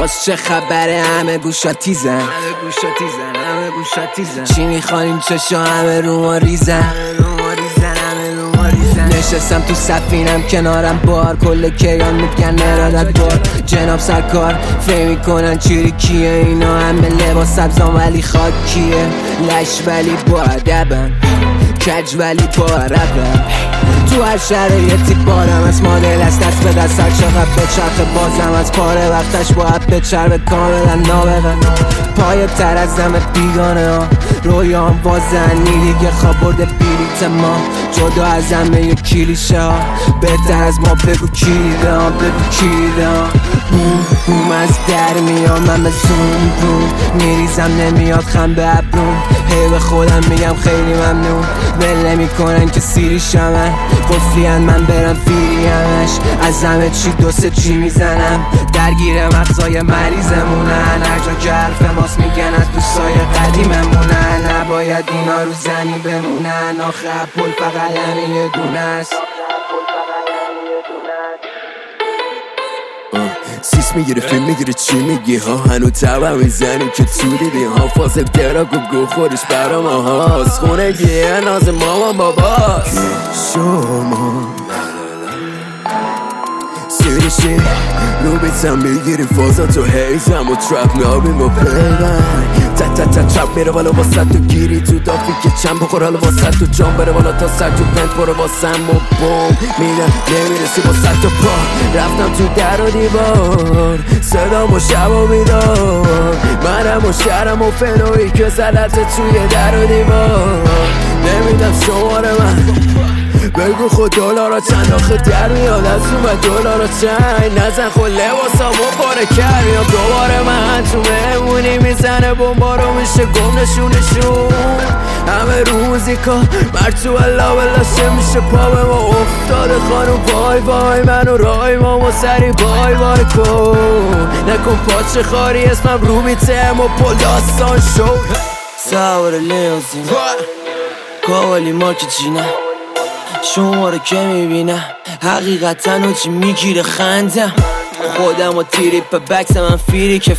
کجاست چه خبره همه گوشا تیزن چی میخوان این چشا همه رو ما ریزن نشستم تو سفینم کنارم بار کل کیان میگن ارادت بار جناب سرکار فهم میکنن چیری کیه اینا همه لباس سبزان ولی خاکیه لش ولی با ادبن کج ولی با عربن تو هر شرایطی بارم از مادل از دست به دست هر چقدر به چرخ بازم از پاره وقتش باید به چرب کاملا نابغن پای تر از دم بیگانه ها رویام وازنی دیگه خواب برده بیلیت ما جدا از همه یه کلیشه ها بهتر از ما بگو کیده ها بوم بوم از در میام من به زوم بوم میریزم نمیاد خم به ابروم هی به خودم میگم خیلی ممنون ول نمیکنن که سیری شمن قفلیان من برم فیری همش از همه چی دو سه چی میزنم درگیر مغزای مریضمونن هر جا که حرف ماست میگن از دوستای قدیممونن نباید اینا رو زنی بمونن آخه پل فقط همین یه دونه است سیس میگیره فیلم میگیره چی میگی ها هنو تبا میزنی که تو دیدی ها فاصل دراغ و گو خورش برا ما هاست خونگیه ناز مامان باباست که شما سیریشی رو بیتم میگیری فازا تو هیزم و ترپ میابیم و پیرن ترپ میره بالا واسد تو گیری تو دافی که چند بخور حالا واسد تو جام بره بالا تا سر تو پنت برو واسم و بوم میگن نمیرسی واسد تو پا رفتم تو در و دیوار صدام و شب و بیدار منم و شهرم و فنوی که زدت توی در و دیوار نمیدم شماره من بگو خود دلارا چند آخه در میاد از اومد دلارا چند نزن خود لباسا و پاره کر میام دوباره من تو مهمونی میزنه بمبارو میشه گم نشون همه روزیکا مرتو بلا بلاشه میشه پا به ما افتاده خانم وای منو رای مامو سری بای کن نکن پاچه خاری اسمم رو میتم و پل داستان شو سوار لیموزین کاوالی مارک جینا شما رو که میبینم حقیقتا و چی میگیره خندم خودم و تریپ بکس من فیری که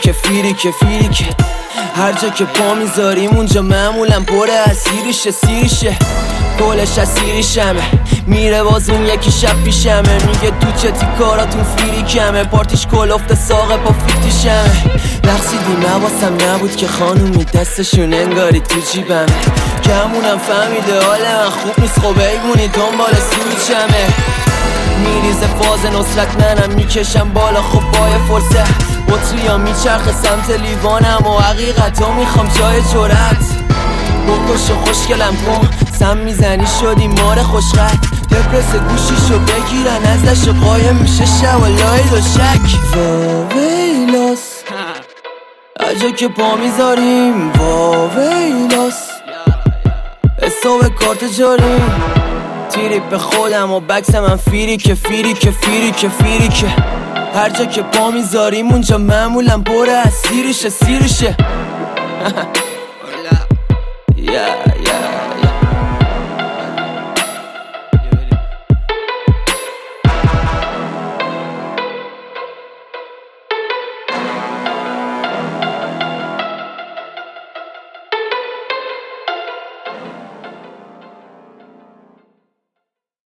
هر جا که پا میذاریم اونجا معمولا پره از سیریشه کلش از سیریشمه میره باز اون یکی شب پیشمه میگه تو چتی کاراتون فیری کمه پارتیش کلفت ساقه پا فیتیشمه رقصیدیم حواسم نبود که خانومی دستشون انگاری تو جیبمه کمونم فهمیده حال من خوب نیست خب ایگونی دنبال سویچمه میریزه فاز نصرت منم میکشم بالا خب بای فرصت بطریا میچرخه سمت لیوانم و حقیقتا میخوام جای جرأت بکش و خوشگلم کن سم میزنی شدی مار خوشقد دپرس گوشیشو بگیرن ازش قایم میشه شب و لاید و شک واویلاس اجا که پا میذاریم واویلاس حساب کارت جاریم تیریپ به خودم و بکس من فیری که هر جا که پا میذاریم اونجا معمولا پره از سیریشه